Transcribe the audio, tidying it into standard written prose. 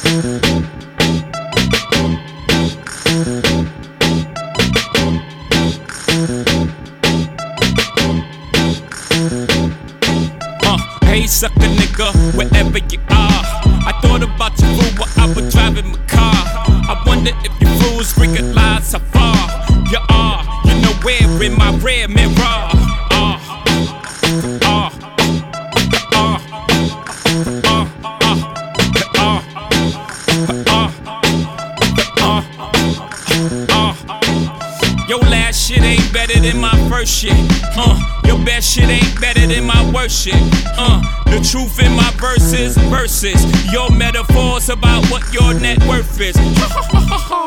Hey, sucker nigga, wherever you are. I thought about you while I was driving my car. I wonder if you fools realize how far you are. You know where in my rear mirror. Your last shit ain't better than my first shit. Your best shit ain't better than my worst shit. The truth in my verses, your metaphors about what your net worth is.